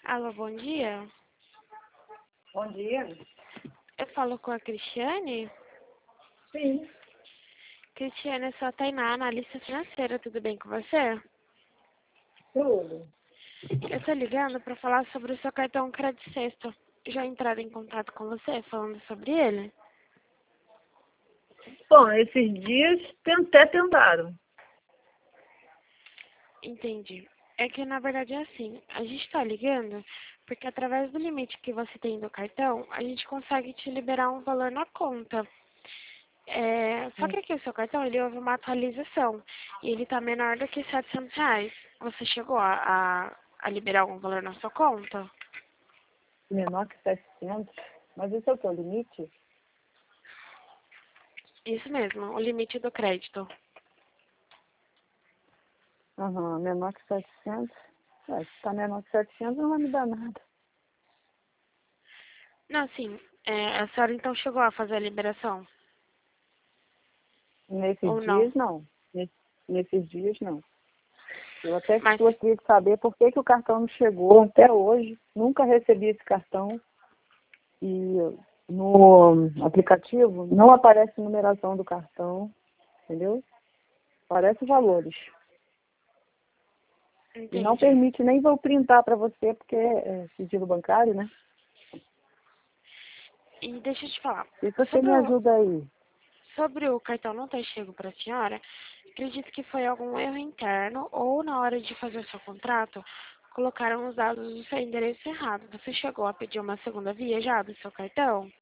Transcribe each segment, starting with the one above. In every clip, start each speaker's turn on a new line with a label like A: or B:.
A: Alô, bom dia.
B: Bom dia.
A: Eu falo com a Cristiane.
B: Sim.
A: Cristiane, eu sou a Tainá, analista financeira. Tudo bem com você?
B: Tudo.
A: Eu tô ligando para falar sobre o seu cartão Crédito Sexto. Já entraram em contato com você falando sobre ele?
B: Bom, esses dias até tentaram.
A: Entendi. É que na verdade é assim, a gente tá ligando porque através do limite que você tem do cartão, a gente consegue te liberar um valor na conta. Só que aqui o seu cartão, ele houve uma atualização e ele tá menor do que R$ 700. Você chegou a liberar algum valor na sua conta?
B: Menor que 700. Mas esse é o teu limite?
A: Isso mesmo, o limite do crédito.
B: Aham, menor que 700. Se tá menor que 700 não vai me dar nada.
A: Não, sim, a senhora então chegou a fazer a liberação?
B: Nesses
A: Ou não?
B: dias, não. Nesses dias, não. Eu até
A: Mas,
B: gostaria de saber por que o cartão não chegou até hoje. Nunca recebi esse cartão. E no aplicativo não aparece numeração do cartão, entendeu? Aparece valores. E não
A: entendi.
B: permite nem vou printar para você, porque é sigilo bancário, né?
A: E deixa eu te falar,
B: E você
A: sobre
B: me
A: o,
B: ajuda aí.
A: sobre o cartão não ter chego para a senhora, acredito que foi algum erro interno ou na hora de fazer o seu contrato, colocaram os dados do seu endereço errado. Você chegou a pedir uma segunda via já do seu cartão?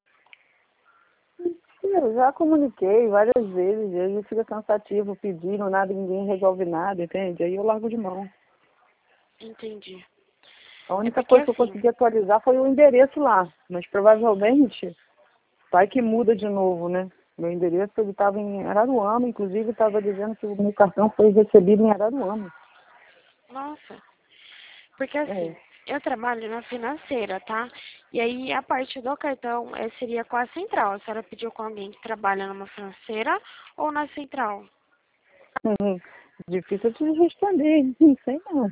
B: Eu já comuniquei várias vezes, e aí fica cansativo pedindo, nada, ninguém resolve nada, entende? Aí eu largo de mão.
A: Entendi.
B: A
A: É
B: única
A: porque
B: coisa que eu
A: assim,
B: consegui atualizar foi o endereço lá, mas provavelmente vai que muda de novo, né? Meu endereço ele estava em Araruama, inclusive estava dizendo que o meu cartão foi recebido em Araruama.
A: nossa, porque
B: É.
A: assim, eu trabalho na financeira, tá? E aí a parte do cartão seria com a central. A senhora pediu com alguém que trabalha numa financeira ou na central?
B: Difícil de responder, não sei não.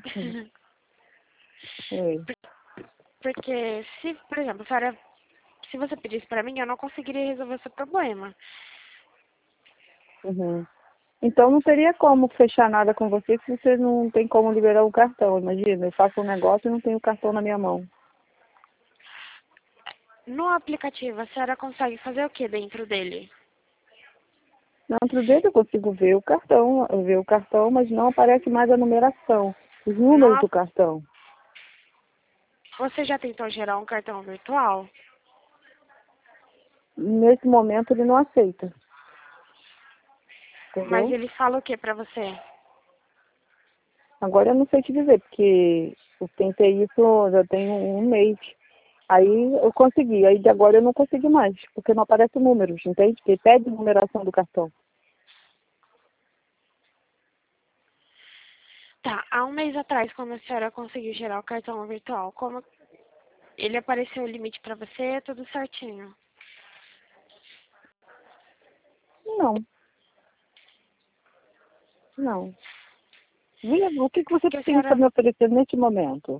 B: É.
A: Porque se, por exemplo, a senhora, se você pedisse para mim, eu não conseguiria resolver o seu problema.
B: Uhum. Então não teria como fechar nada com você se você não tem como liberar o cartão. Imagina, eu faço um negócio e não tenho o cartão na minha mão.
A: No aplicativo, a senhora consegue fazer o que dentro dele?
B: Dentro dele eu consigo ver o cartão, mas não aparece mais a numeração, os números
A: Não,
B: do cartão.
A: você já tentou gerar um cartão virtual?
B: Nesse momento ele não aceita,
A: Mas
B: entendeu?
A: ele fala o que para você?
B: Agora eu não sei te dizer, porque eu tentei isso já tem um mês. Aí eu consegui, aí de agora eu não consegui mais, porque não aparece números, entende? Porque pede numeração do cartão.
A: Tá, há um mês atrás, quando a senhora conseguiu gerar o cartão virtual, como ele apareceu o limite para você, tudo certinho?
B: Não, não. O que você
A: Porque
B: tem para me oferecer neste momento?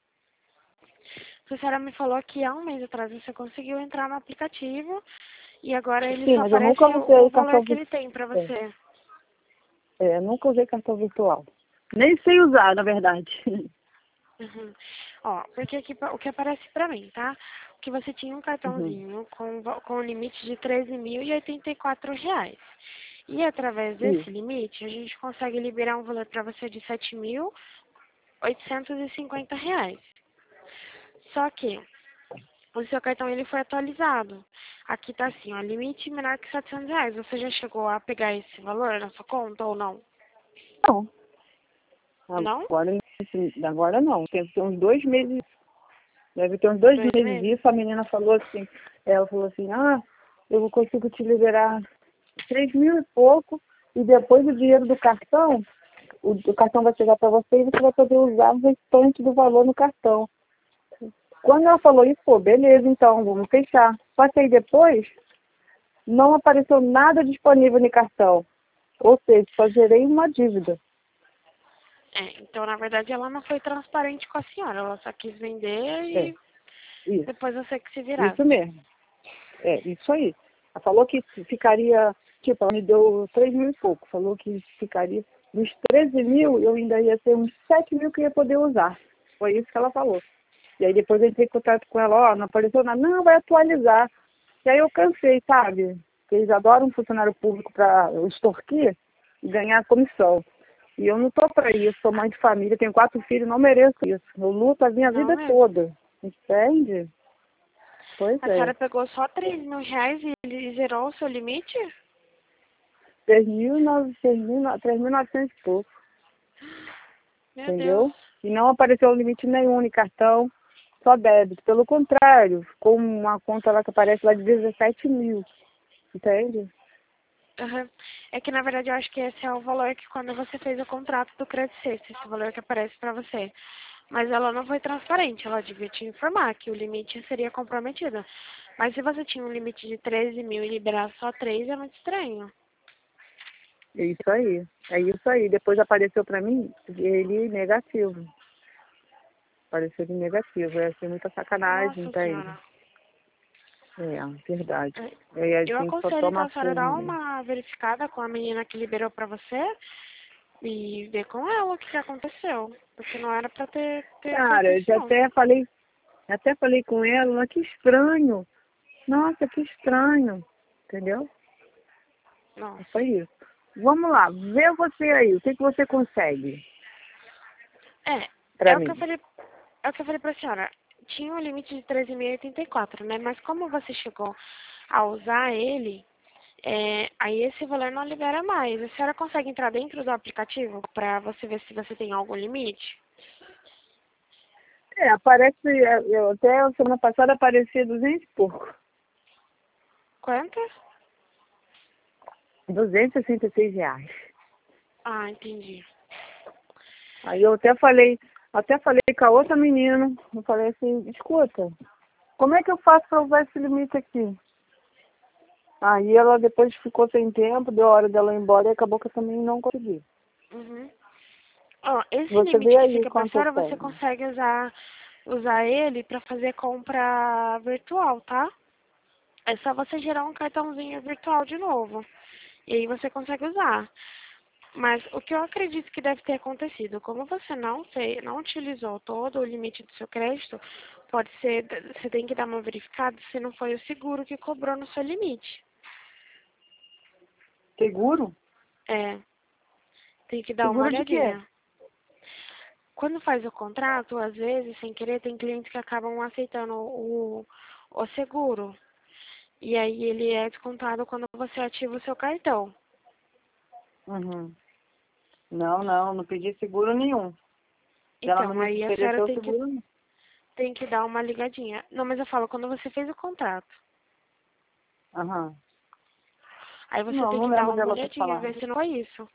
A: a senhora me falou que há um mês atrás você conseguiu entrar no aplicativo e agora ele
B: Sim,
A: só
B: mas eu
A: aparece
B: nunca
A: o
B: usei
A: valor
B: cartão
A: que ele
B: virtual.
A: tem para você.
B: Nunca usei cartão virtual. Nem sei usar, na verdade.
A: Uhum. Ó, porque aqui, o que aparece pra mim, tá? Que você tinha um
B: Uhum.
A: cartãozinho com um limite de R$ 13.084. E através
B: Isso.
A: desse limite, a gente consegue liberar um valor para você de R$ 7.850. Só que o seu cartão ele foi atualizado. Aqui tá assim, ó, limite menor que R$ 700. Você já chegou a pegar esse valor na sua conta ou não?
B: Não.
A: Não?
B: Agora não. Tem que ter uns 2 meses. Deve ter uns dois
A: 2 meses?
B: meses isso. A menina falou assim, ela falou assim, eu consigo te liberar 3.000 e pouco, e depois o dinheiro do cartão, o cartão vai chegar para você e você vai poder usar o restante do valor no cartão. Quando ela falou isso, pô, beleza, então, vamos fechar. Só que aí depois, não apareceu nada disponível no cartão. Ou seja, só gerei uma dívida.
A: Então, na verdade, ela não foi transparente com a senhora. Ela só quis vender e
B: Isso,
A: depois você que se virasse.
B: isso mesmo. Isso aí. Ela falou que ficaria, tipo, ela me deu 3 mil e pouco. Falou que ficaria nos 13 mil, eu ainda ia ter uns 7 mil que eu ia poder usar. Foi isso que ela falou. E aí depois eu entrei em contato com ela, não apareceu nada. Não, vai atualizar. E aí eu cansei, sabe? Porque eles adoram um funcionário público para extorquir e ganhar comissão. E eu não tô para isso, sou mãe de família, tenho 4 filhos, não mereço isso. Eu luto a minha vida toda. Entende? Pois
A: A senhora pegou só 3 mil reais e ele zerou o seu limite?
B: 3.900 e pouco.
A: Meu
B: Entendeu?
A: Deus.
B: E não apareceu limite nenhum em cartão, só débito. Pelo contrário, ficou uma conta lá que aparece lá de 17 mil. Entende?
A: Uhum. É que, na verdade, eu acho que esse é o valor que quando você fez o contrato do Credit Sexta, esse valor que aparece para você. Mas ela não foi transparente, ela devia te informar que o limite seria comprometido. Mas se você tinha um limite de 13 mil e liberar só 3, é muito estranho.
B: É isso aí. É isso aí. Depois apareceu para mim ele negativo. Apareceu ele negativo. Ia ser muita sacanagem,
A: Nossa
B: entende?
A: senhora.
B: Verdade.
A: É,
B: E a
A: Eu
B: gente só
A: aconselho então
B: toma
A: a senhora dar
B: fumo.
A: uma verificada com a menina que liberou pra você e ver com ela o que aconteceu. Porque não era pra ter feito
B: Cara, eu
A: isso
B: já
A: não.
B: até falei com ela, mas que estranho. Nossa, que estranho. Entendeu?
A: Nossa.
B: Foi isso. Vamos lá, vê você aí, o que você consegue
A: É,
B: pra
A: o que
B: mim?
A: é o que eu falei pra senhora. Tinha um limite de 13.084, né? Mas como você chegou a usar ele, aí esse valor não libera mais. A senhora consegue entrar dentro do aplicativo pra você ver se você tem algum limite?
B: Aparece, eu até a semana passada aparecia 200 e pouco.
A: Quanto?
B: R$ 266.
A: Ah, entendi.
B: Aí eu até falei com a outra menina, eu falei assim, escuta, como é que eu faço para usar esse limite aqui? Aí ela depois ficou sem tempo, deu a hora dela ir embora e acabou que eu também não consegui.
A: Uhum. Ó, esse
B: Você vê
A: limite que
B: aí
A: fica pra
B: quanto eu
A: fora, você
B: tenho.
A: consegue usar ele pra fazer compra virtual, tá? É só você gerar um cartãozinho virtual de novo. E aí você consegue usar. Mas o que eu acredito que deve ter acontecido, como você não utilizou todo o limite do seu crédito, pode ser, você tem que dar uma verificada se não foi o seguro que cobrou no seu limite.
B: Seguro?
A: É, tem que dar uma
B: Seguro de quê?
A: olhadinha. Quando faz o contrato, às vezes, sem querer, tem clientes que acabam aceitando o seguro. E aí ele é descontado quando você ativa o seu cartão.
B: Uhum. Não pedi seguro nenhum. Ela não
A: Então,
B: me
A: aí a senhora
B: ofereceu seguro nenhum.
A: tem que dar uma ligadinha. Não, mas eu falo, quando você fez o contrato,
B: Aham.
A: aí você
B: Não,
A: tem
B: não
A: que dar
B: lembro
A: uma
B: dela ter
A: olhadinha,
B: falado.
A: ver se não foi isso.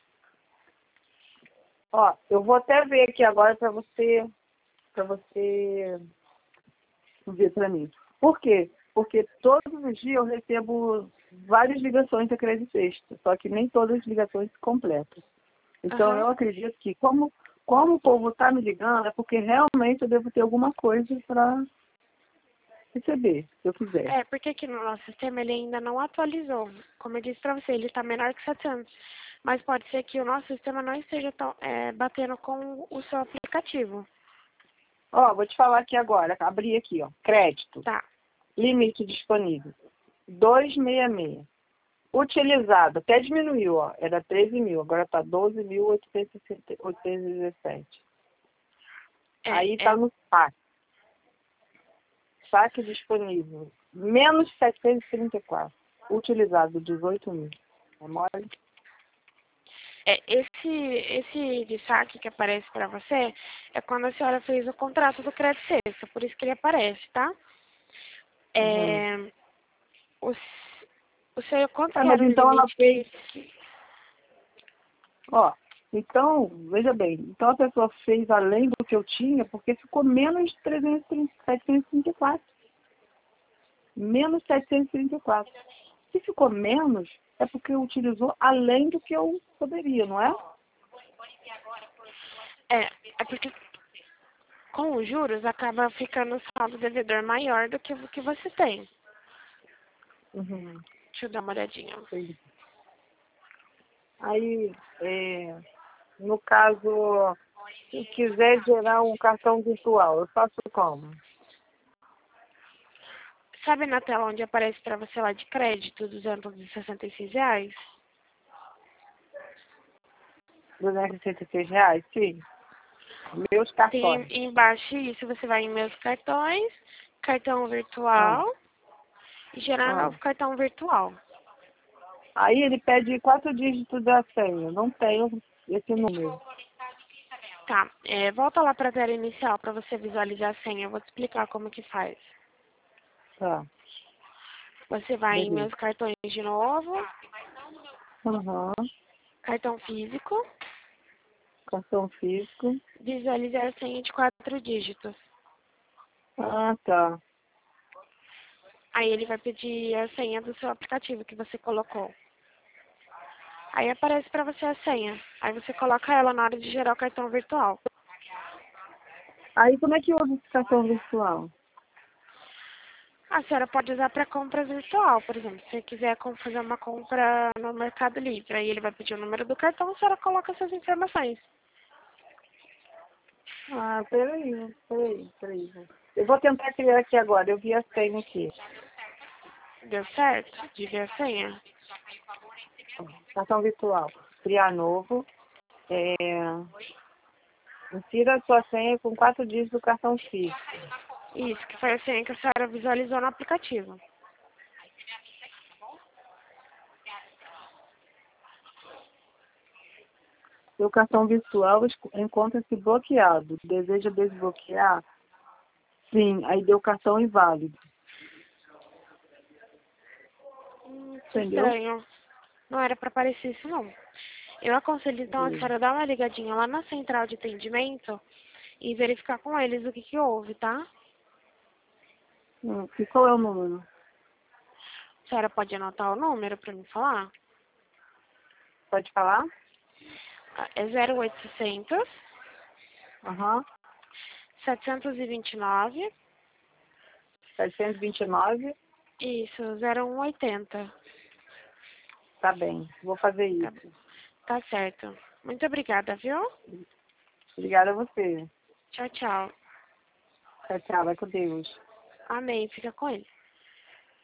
B: Ó, eu vou até ver aqui agora para você ver para mim. Por quê? Porque todos os dias eu recebo várias ligações da Credit Sexta, só que nem todas as ligações se completam. Então
A: Aham.
B: eu acredito que como o povo está me ligando, é porque realmente eu devo ter alguma coisa para receber, se eu quiser.
A: É, porque aqui no nosso sistema ele ainda não atualizou. Como eu disse pra você, ele tá menor que 700. Mas pode ser que o nosso sistema não esteja batendo com o seu aplicativo.
B: Ó, vou te falar aqui agora, abri aqui, ó, crédito,
A: Tá.
B: limite disponível, 266. Utilizado, até diminuiu, ó, era 13 mil, agora está 12.817. Aí
A: É,
B: está no saque. Saque disponível, menos 734. Utilizado, 18 mil. É mole?
A: esse de saque que aparece pra você é quando a senhora fez o contrato do crédito sexta, por isso que ele aparece, tá?
B: Uhum.
A: É, o, o seu, quanto
B: Ah,
A: que
B: mas
A: era o
B: então ela
A: limite
B: fez, ó, então, veja bem, então a pessoa fez além do que eu tinha, porque ficou menos de 734. Menos 734. Se ficou menos, é porque utilizou além do que eu poderia, não é?
A: É porque com os juros acaba ficando o saldo devedor maior do que o que você tem.
B: Uhum.
A: Deixa eu dar uma olhadinha.
B: Entendi. Aí, no caso, se quiser gerar um cartão virtual, eu faço como?
A: Sabe na tela onde aparece para você lá de crédito, R$ 266?
B: R$ 266? Sim. Meus
A: Tem
B: cartões.
A: embaixo isso, você vai em meus cartões, cartão
B: Ah,
A: virtual e gerar
B: ah.
A: novo cartão virtual.
B: Aí ele pede 4 dígitos da senha. Eu não tenho esse número.
A: Tá, volta lá para a tela inicial para você visualizar a senha. Eu vou te explicar como que faz.
B: Tá,
A: Você vai em
B: beleza.
A: meus cartões de novo,
B: Aham.
A: cartão físico,
B: Cartão físico.
A: visualizar a senha de 4 dígitos.
B: Ah, tá.
A: Aí ele vai pedir a senha do seu aplicativo que você colocou. Aí aparece para você a senha. Aí você coloca ela na hora de gerar o cartão virtual.
B: Aí como é que usa esse cartão virtual?
A: A senhora pode usar para compra virtual, por exemplo. Se você quiser fazer uma compra no Mercado Livre, aí ele vai pedir o número do cartão, a senhora coloca suas informações.
B: Ah, peraí. Eu vou tentar criar aqui agora. Eu vi a senha aqui.
A: Deu certo? De ver a senha?
B: Cartão virtual. Criar novo. Insira a sua senha com 4 dígitos do cartão físico.
A: Isso, que foi a senha que a senhora visualizou no aplicativo.
B: Seu cartão virtual encontra-se bloqueado. Deseja desbloquear? Sim, aí deu cartão inválido.
A: Que
B: Entendeu?
A: estranho. Não era para aparecer isso, não. Eu aconselho, então, a senhora dar uma ligadinha lá na central de atendimento e verificar com eles o que que houve, tá?
B: E qual é o número?
A: A senhora pode anotar o número para me falar?
B: Pode falar?
A: É 0800
B: Aham.
A: 729,
B: 729.
A: isso, 0180.
B: Tá bem. Vou fazer
A: Tá,
B: isso.
A: tá certo. Muito obrigada, viu?
B: Obrigada a você.
A: Tchau, tchau.
B: Tchau, tchau. Vai com Deus.
A: Amém. Fica com ele.